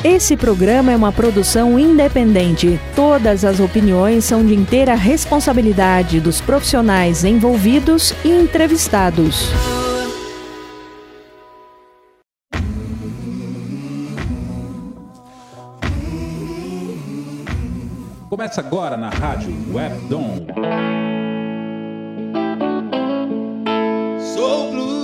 Esse programa é uma produção independente. Todas as opiniões são de inteira responsabilidade dos profissionais envolvidos e entrevistados. Começa agora na Rádio Web Dom. Soul Blues.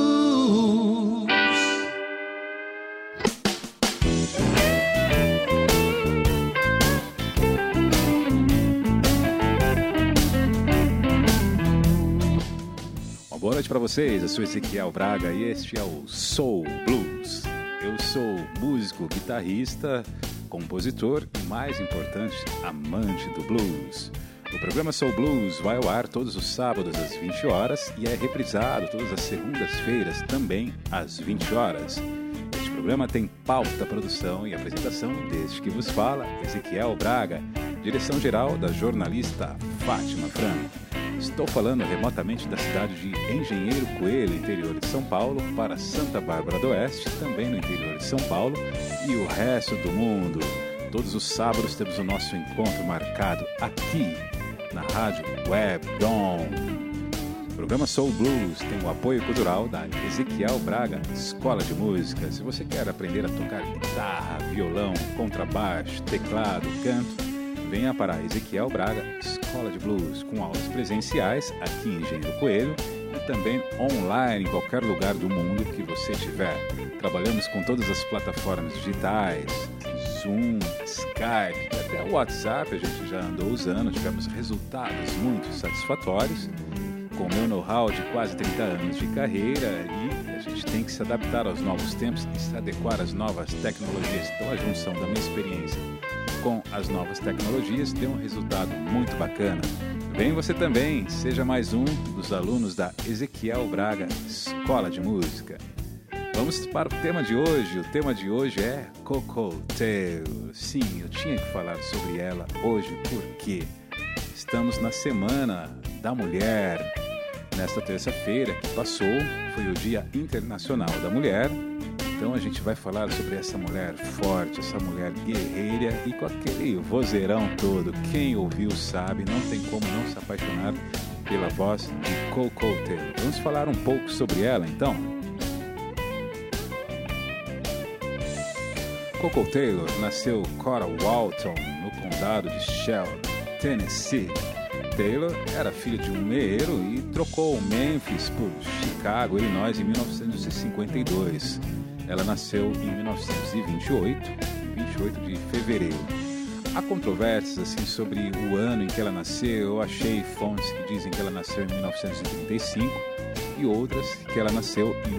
Uma boa noite para vocês. Eu sou Ezequiel Braga e este é o Soul Blues. Eu sou músico, guitarrista, compositor e, mais importante, amante do blues. O programa Soul Blues vai ao ar todos os sábados às 20 horas e é reprisado todas as segundas-feiras também às 20 horas. Este programa tem pauta, produção e apresentação deste que vos fala, Ezequiel Braga, direção geral da jornalista Fátima Franco. Estou falando remotamente da cidade de Engenheiro Coelho, interior de São Paulo, para Santa Bárbara do Oeste, também no interior de São Paulo, e o resto do mundo. Todos os sábados temos o nosso encontro marcado aqui, na Rádio Web Dom. O programa Soul Blues tem o apoio cultural da Ezequiel Braga Escola de Música. Se você quer aprender a tocar guitarra, violão, contrabaixo, teclado, canto, venha para a Ezequiel Braga Escola de Blues, com aulas presenciais aqui em Engenheiro Coelho e também online em qualquer lugar do mundo que você estiver. Trabalhamos com todas as plataformas digitais, Zoom, Skype, até o WhatsApp a gente já andou usando, tivemos resultados muito satisfatórios. Com o meu know-how de quase 30 anos de carreira, e a gente tem que se adaptar aos novos tempos e se adequar às novas tecnologias. Então a junção da minha experiência com as novas tecnologias deu um resultado muito bacana. Vem você também, seja mais um dos alunos da Ezequiel Braga Escola de Música. Vamos para o tema de hoje. O tema de hoje é Coco Taylor. Sim, eu tinha que falar sobre ela hoje porque estamos na Semana da Mulher. Nesta terça-feira que passou, foi o Dia Internacional da Mulher. Então a gente vai falar sobre essa mulher forte, essa mulher guerreira e com aquele vozeirão todo. Quem ouviu sabe, não tem como não se apaixonar pela voz de Coco Taylor. Vamos falar um pouco sobre ela então? Coco Taylor nasceu em Coral Walton, no condado de Shelby, Tennessee. Taylor era filho de um meeiro e trocou Memphis por Chicago, Illinois, em 1952. Ela nasceu em 1928, em 28 de fevereiro. Há controvérsias assim, sobre o ano em que ela nasceu. Eu achei fontes que dizem que ela nasceu em 1935 e outras que ela nasceu em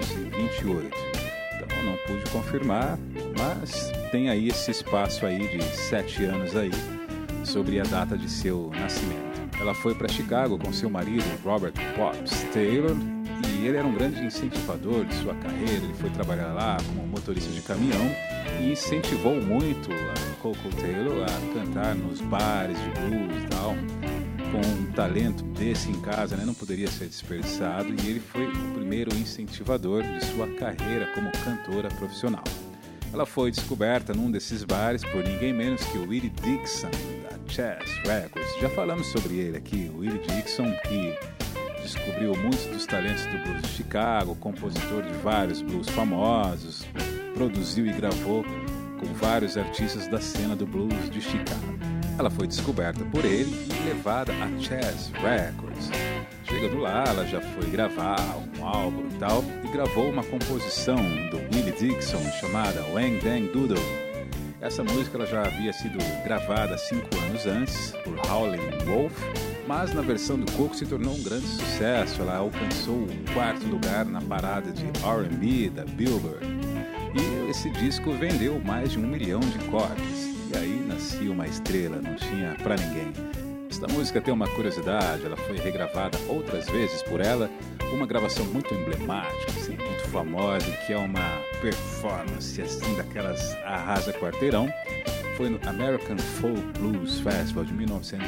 1928. Então eu não pude confirmar, mas tem aí esse espaço aí de 7 anos aí sobre a data de seu nascimento. Ela foi para Chicago com seu marido, Robert Pops Taylor, e ele era um grande incentivador de sua carreira. Ele foi trabalhar lá como motorista de caminhão e incentivou muito a Coco Taylor a cantar nos bares de blues e tal. Com um talento desse em casa, né, não poderia ser desperdiçado, e ele foi o primeiro incentivador de sua carreira como cantora profissional. Ela foi descoberta num desses bares por ninguém menos que o Willie Dixon, da Chess Records. Já falamos sobre ele aqui, o Willie Dixon, que descobriu muitos dos talentos do blues de Chicago, compositor de vários blues famosos, produziu e gravou com vários artistas da cena do blues de Chicago. Ela foi descoberta por ele e levada a Chess Records. Chegando lá, ela já foi gravar um álbum e tal, e gravou uma composição do Willie Dixon chamada Wang Dang Doodle. Essa música ela já havia sido gravada 5 anos antes por Howlin' Wolf, mas na versão do Coco se tornou um grande sucesso. Ela alcançou o 4º lugar na parada de R&B da Billboard. E esse disco vendeu mais de 1 milhão de cópias. E aí nascia uma estrela, não tinha pra ninguém. Esta música tem uma curiosidade, ela foi regravada outras vezes por ela, uma gravação muito emblemática, assim, muito famosa, que é uma performance assim daquelas arrasa quarteirão. Foi no American Folk Blues Festival de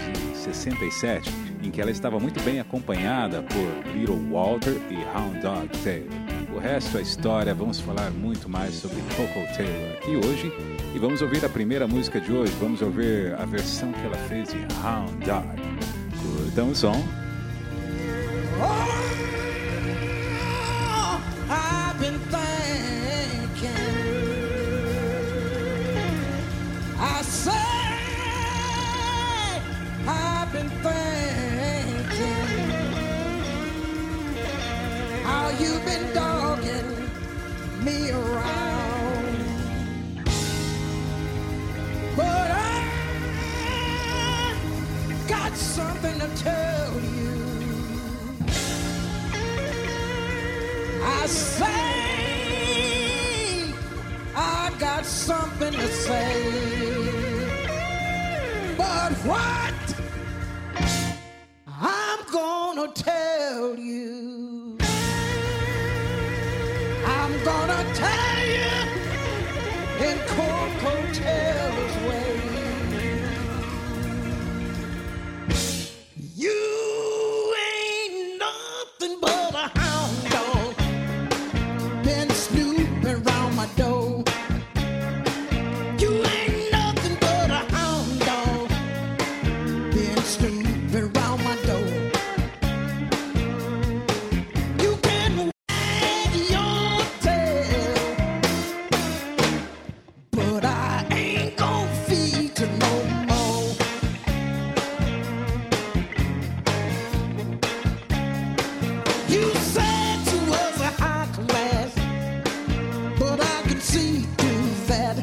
1967, em que ela estava muito bem acompanhada por Little Walter e Hound Dog Taylor. O resto é história, vamos falar muito mais sobre Koko Taylor aqui hoje. E vamos ouvir a primeira música de hoje, vamos ouvir a versão que ela fez de Hound Dog. Curtam o som. I've been thinking, I say, I've been thinking, how you've been dogging me around, but I got something to tell you. I say, I got something to say, but what I'm gonna tell you, I'm gonna tell you in Koko Taylor's way. You ain't nothing but a hound dog, been snooping round my door. You ain't nothing but a hound dog, been snooping round my door. You can wag your tail, but I ain't gonna feed you no more. You said you was a high class, but I can see through that.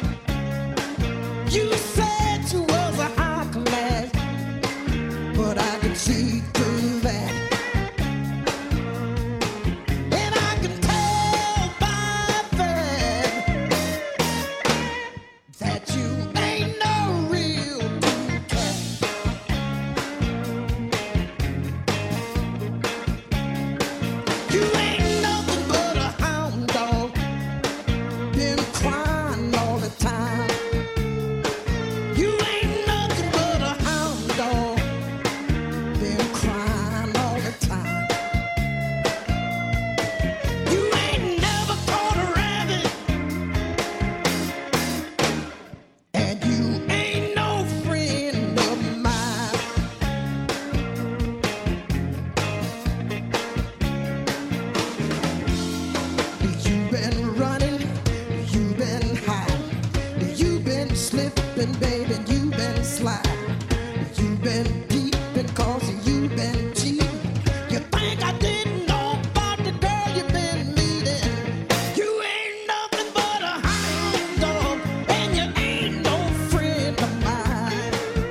You said you was a high class, but I can see through that. And I can tell by that you ain't no real true cat. You ain't nothing but a hound dog, been crying all the time. You ain't nothing but a hound dog, been crying all the time. You ain't never caught a rabbit, and you ain't no friend of mine. You've been running, you've been hiding, you've been slipping, baby, you've been sliding, you've been peeping, cause you've been cheating. You think I didn't know about the girl you've been meeting? You ain't nothing but a hound dog, and you ain't no friend of mine.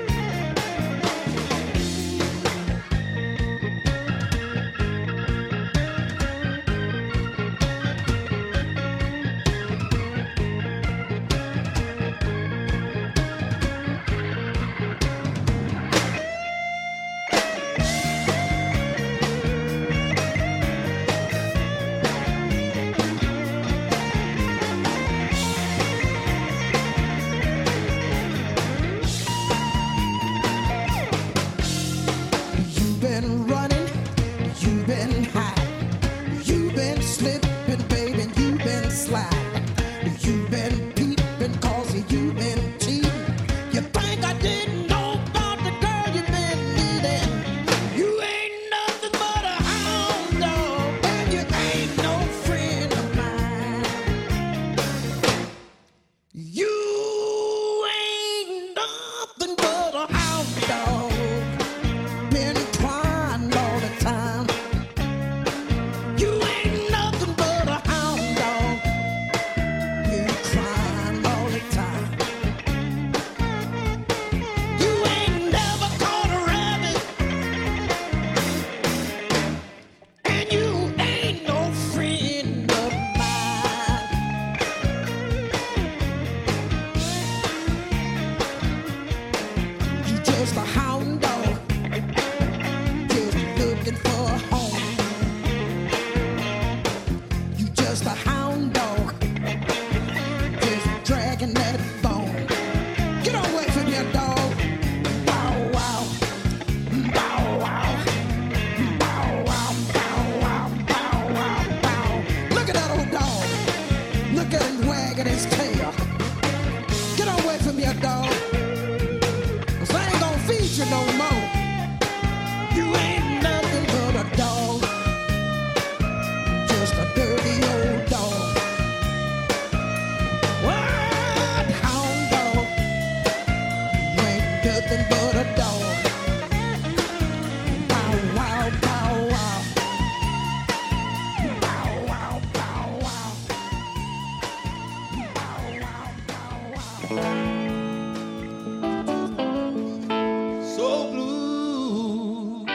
You've been running, you've been hiding, you've been slipping, baby, you've been sliding, you've been peeping, cause you've been cheating. You think I didn't know about the girl you've been meeting? You ain't nothing but a hound dog, and you ain't no friend of mine. You ain't nothing but a hound dog, been crying all the time. You ain't nothing but a hound dog, been crying all the time. You ain't never caught a rabbit, and you ain't no friend of mine. You just a hound dog, just looking for a home. You just a hound dog, just dragging that bone. Get away from here, dog. Bow wow, bow wow, bow wow, bow wow, bow wow, bow. Soul blues.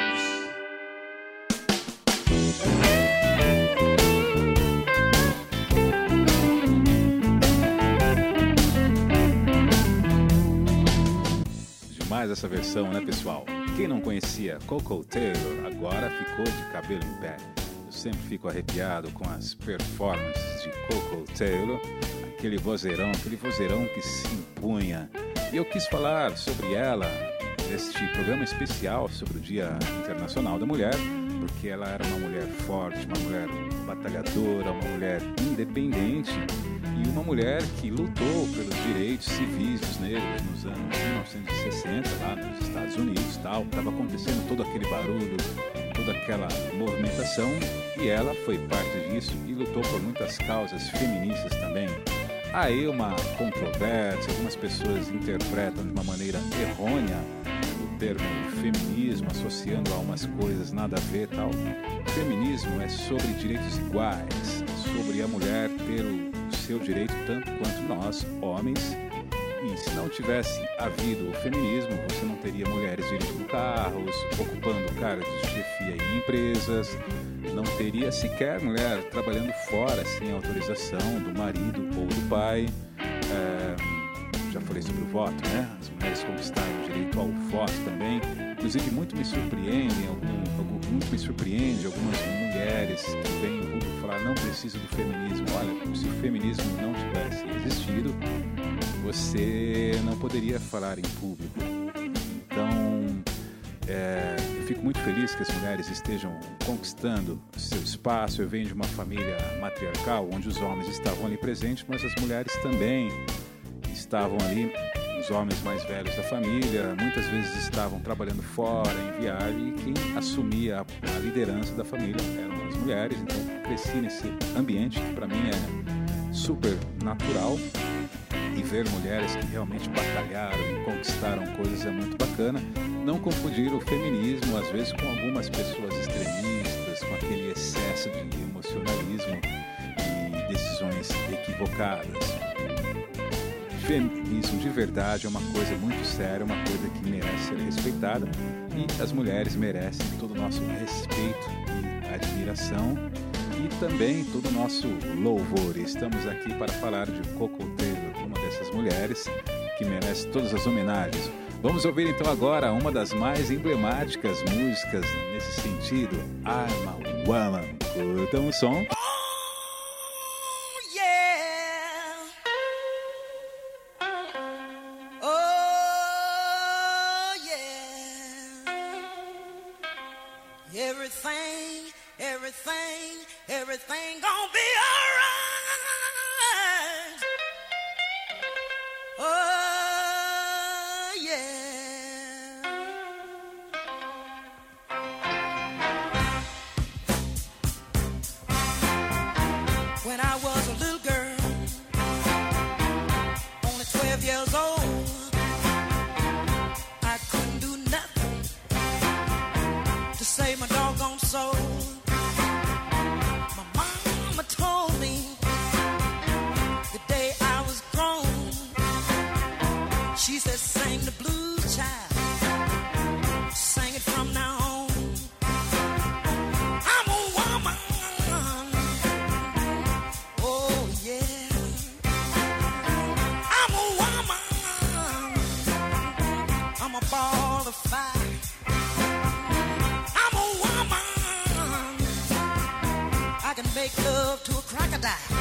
Demais essa versão, né, pessoal? Quem não conhecia Koko Taylor agora ficou de cabelo em pé. Eu sempre fico arrepiado com as performances de Koko Taylor, aquele vozeirão que se impunha. E eu quis falar sobre ela neste programa especial sobre o Dia Internacional da Mulher, porque ela era uma mulher forte, uma mulher batalhadora, uma mulher independente e uma mulher que lutou pelos direitos civis dos negros nos anos 1960, lá nos Estados Unidos, tal. Estava acontecendo todo aquele barulho, toda aquela movimentação, e ela foi parte disso e lutou por muitas causas feministas também. Há aí uma controvérsia, algumas pessoas interpretam de uma maneira errônea o termo feminismo, associando a umas coisas nada a ver, tal. Feminismo é sobre direitos iguais, sobre a mulher ter o seu direito tanto quanto nós, homens. E se não tivesse havido o feminismo, você não teria mulheres dirigindo carros, ocupando cargos de chefia em empresas, não teria sequer mulher trabalhando fora sem autorização do marido ou do pai. Já falei sobre o voto, né? As mulheres conquistaram o direito ao voto também. Inclusive, muito me surpreende algumas mulheres que vêm em público falar: não preciso do feminismo. Olha, se o feminismo não tivesse existido, você não poderia falar em público. Então, eu fico muito feliz que as mulheres estejam conquistando seu espaço. Eu venho de uma família matriarcal, onde os homens estavam ali presentes, mas as mulheres também estavam ali. Os homens mais velhos da família muitas vezes estavam trabalhando fora, em viagem, e quem assumia a liderança da família eram as mulheres. Então, cresci nesse ambiente que para mim é super natural. E ver mulheres que realmente batalharam e conquistaram coisas é muito bacana. Não confundir o feminismo, às vezes, com algumas pessoas extremistas, com aquele excesso de emocionalismo e decisões equivocadas. Feminismo de verdade é uma coisa muito séria, uma coisa que merece ser respeitada, e as mulheres merecem todo o nosso respeito e admiração e também todo o nosso louvor. Estamos aqui para falar de Koko Taylor, uma dessas mulheres que merece todas as homenagens. Vamos ouvir então agora uma das mais emblemáticas músicas nesse sentido, I'm a Woman. Curtam o som. Everything gonna be alright. Oh, yeah. When I was a little girl, only 12 years old, I couldn't do nothing to save my doggone soul. She said, sing the blues, child. Sing it from now on. I'm a woman. Oh, yeah. I'm a woman. I'm a ball of fire. I'm a woman. I can make love to a crocodile.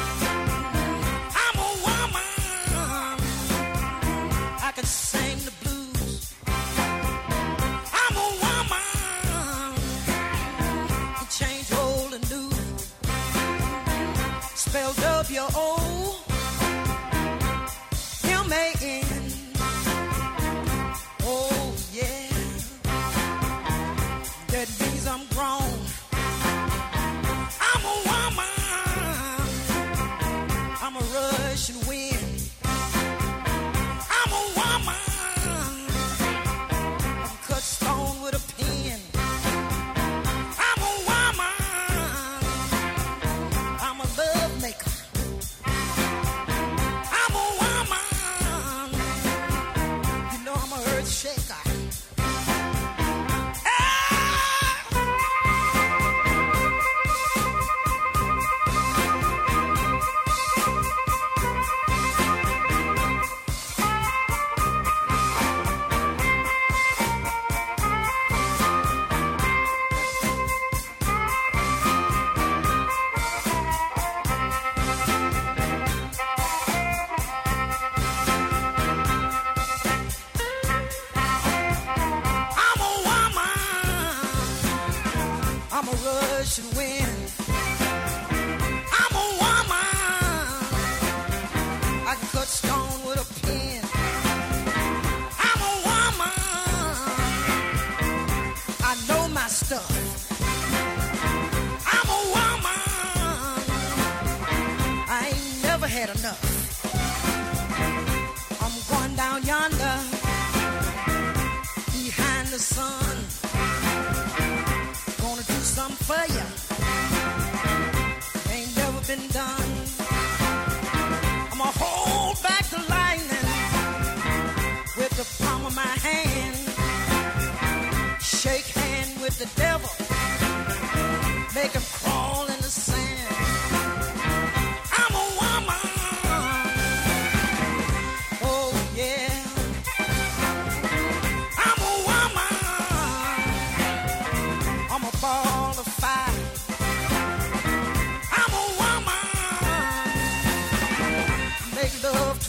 Sing the blues. I'm a woman. Can change old and new. Spell W-O M-A-N. Oh yeah. That means I'm grown. I'm a woman. I'm a Russian wind. Stone with a pen. I'm a woman. I'm a love maker. I'm a woman.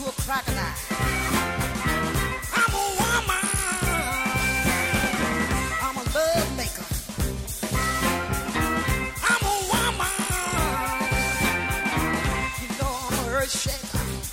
a crocodile. I'm a woman. I'm a love maker. I'm a woman. You know I'm a earth shaker.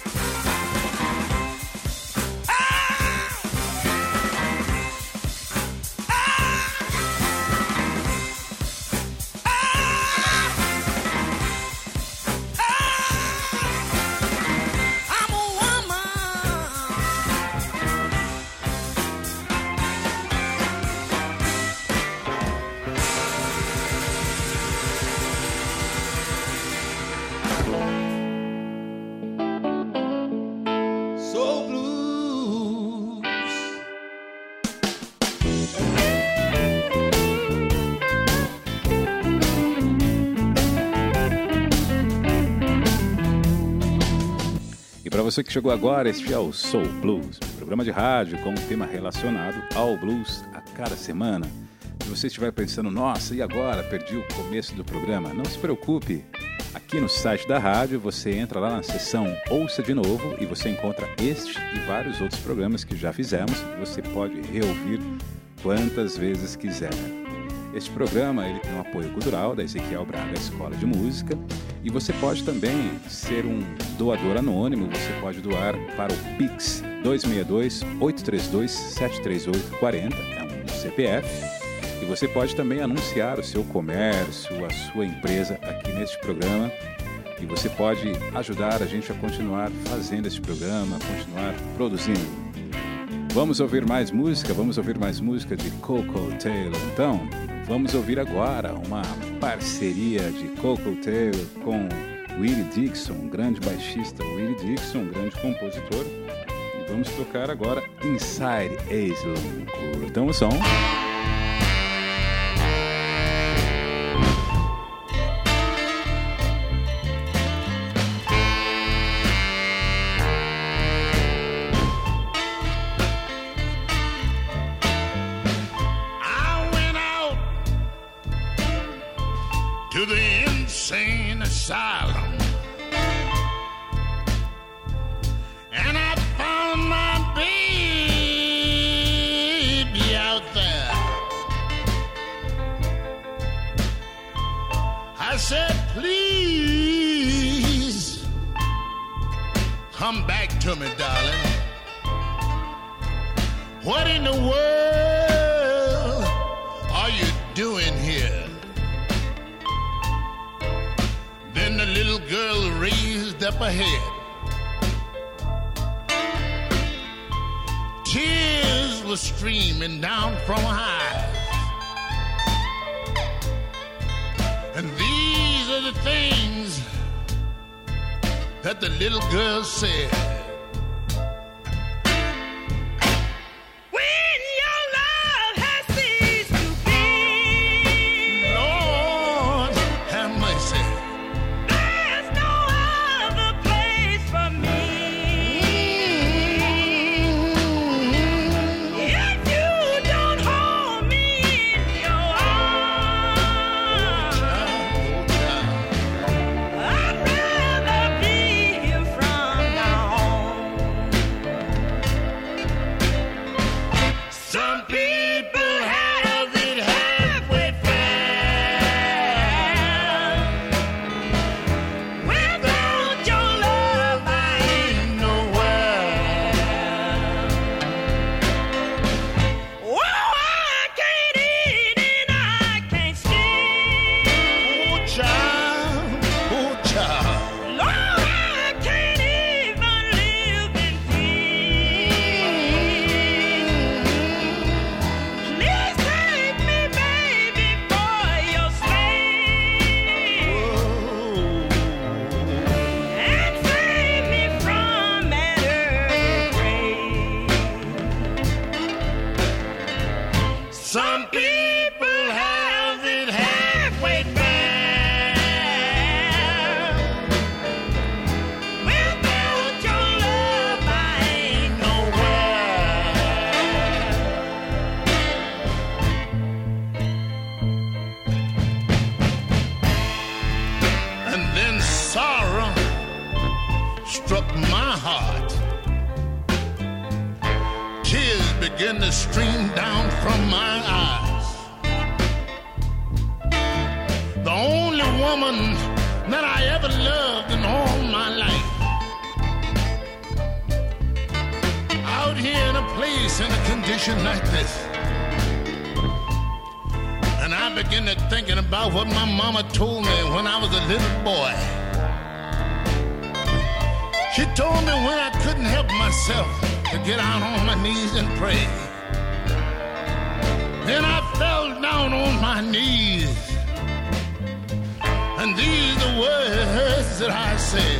Você que chegou agora, este é o Soul Blues, um programa de rádio com um tema relacionado ao blues a cada semana. Se você estiver pensando, nossa, e agora? Perdi o começo do programa. Não se preocupe. Aqui no site da rádio, você entra lá na seção Ouça de Novo e você encontra este e vários outros programas que já fizemos. Você pode reouvir quantas vezes quiser. Este programa ele tem um apoio cultural da Ezequiel Braga Escola de Música e você pode também ser um doador anônimo, você pode doar para o Pix 262-832-73840, é um CPF, e você pode também anunciar o seu comércio, a sua empresa aqui neste programa e você pode ajudar a gente a continuar fazendo este programa, a continuar produzindo. Vamos ouvir mais música de Coco Taylor, então... Vamos ouvir agora uma parceria de Coco Taylor com Willie Dixon, um grande baixista, Willie Dixon, um grande compositor. E vamos tocar agora Inside Asylum. Curtam o som. To the insane asylum, and I found my baby out there. I said, please come back to me, darling. What in the world are you doing here? Then the little girl raised up her head. Tears were streaming down from her eyes. And these are the things that the little girl said. I'd rather be here from now on. begin to stream down from my eyes. The only woman that I ever loved in all my life. Out here in a place in a condition like this. And I begin to thinking about what my mama told me when I was a little boy. She told me when I couldn't help myself to get out on my knees and pray. Then I fell down on my knees. And these are the words that I said.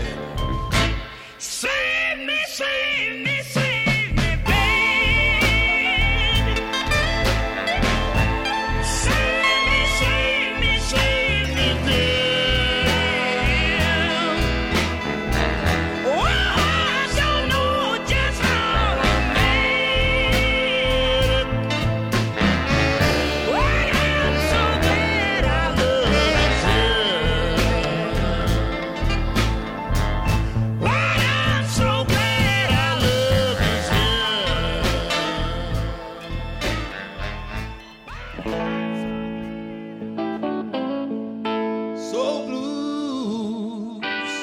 Save me, save me, save me, baby. Save me, save me, save me, dear. Oh, I don't know just how I made it. But I'm so glad I love you. But I'm so glad I love you. So blues.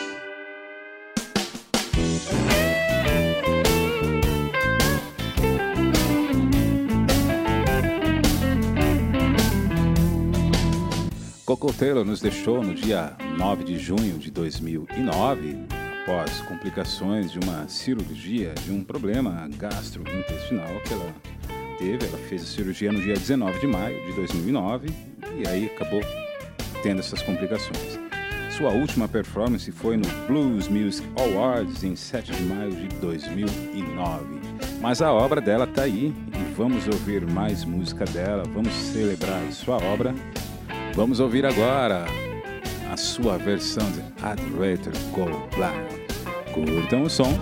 Coco Taylor nos deixou no dia 9 de junho de 2009, após complicações de uma cirurgia de um problema gastrointestinal que ela teve. Ela fez a cirurgia no dia 19 de maio de 2009 e aí acabou tendo essas complicações. Sua última performance foi no Blues Music Awards em 7 de maio de 2009. Mas a obra dela tá aí e vamos ouvir mais música dela, vamos celebrar sua obra. Vamos ouvir agora a sua versão de I'd Rather Go Blind. Curtam o som.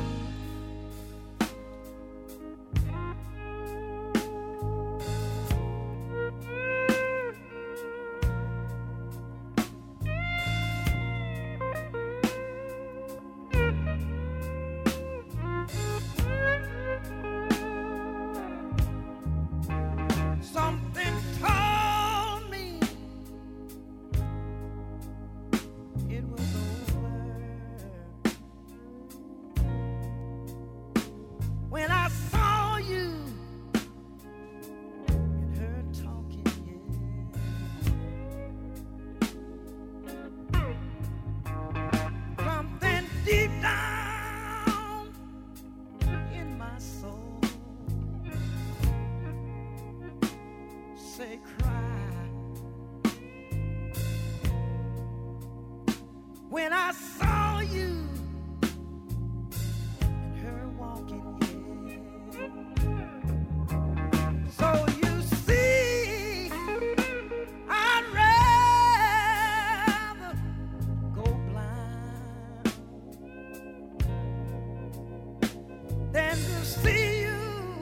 Something told me it was over when I saw you and her talking. Something deep down in my soul say cry when I saw you and her walking, yeah. So you see, I'd rather go blind than to see you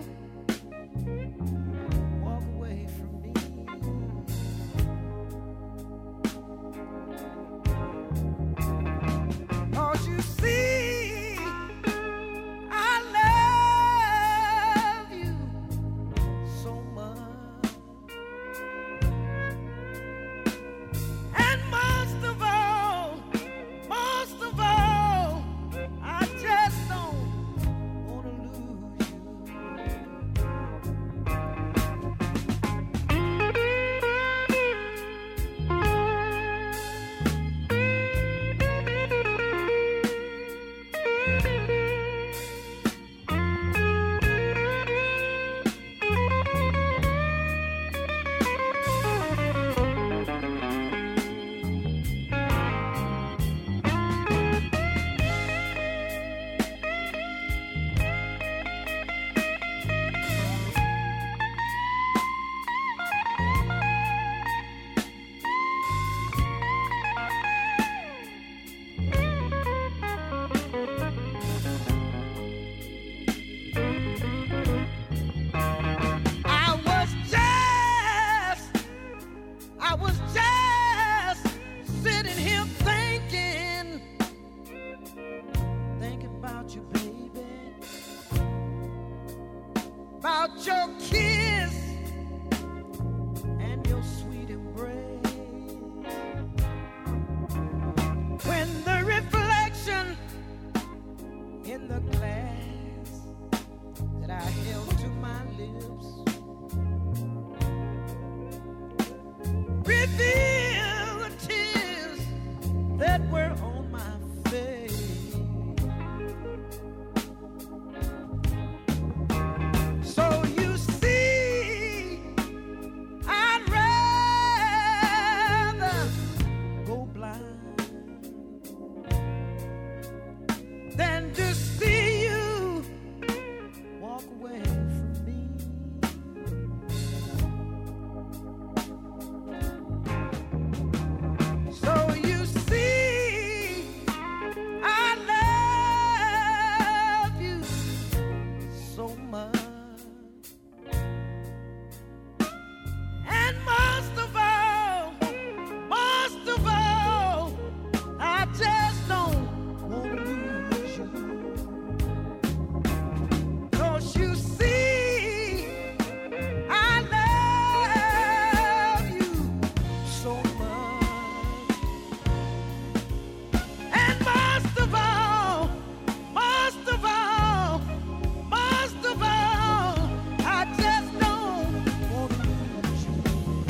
walk away from me. Cause you see, I love you so much. And most of all, I just don't wanna lose you. about your kiss and your sweet embrace. When the reflection in the glass that I held to my lips revealed the tears that were on my face. So you see, I'd rather go blind than to see you walk away from me. So you see, I love you so much. And most of all, I just don't want to lose you. 'Cause you see, I love you so much. And most of all, I just don't want to lose you.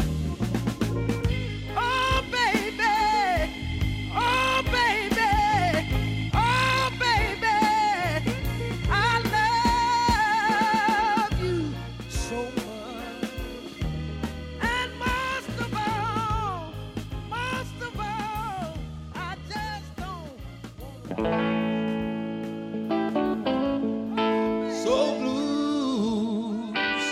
Oh baby, oh baby, oh baby, I love you so much. And most of all, I just don't want to Soul Blues.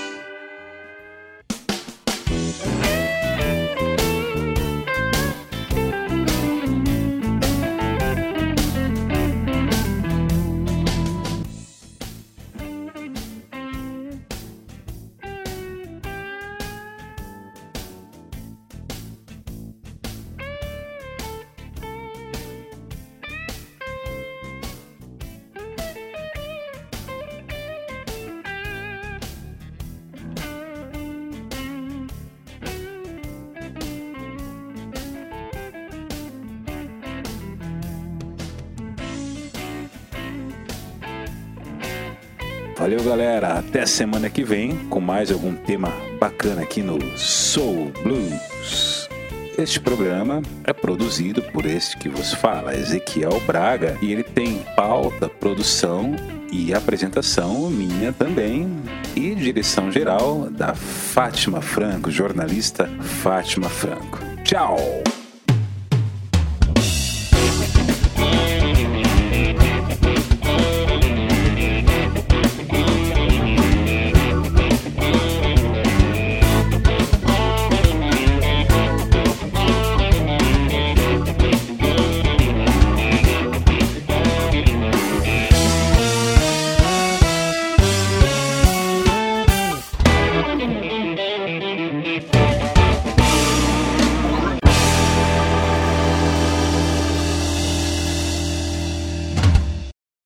Valeu, galera. Até semana que vem com mais algum tema bacana aqui no Soul Blues. Este programa é produzido por este que vos fala, Ezequiel Braga, e ele tem pauta, produção e apresentação minha também, e direção geral da Fátima Franco, jornalista Fátima Franco. Tchau!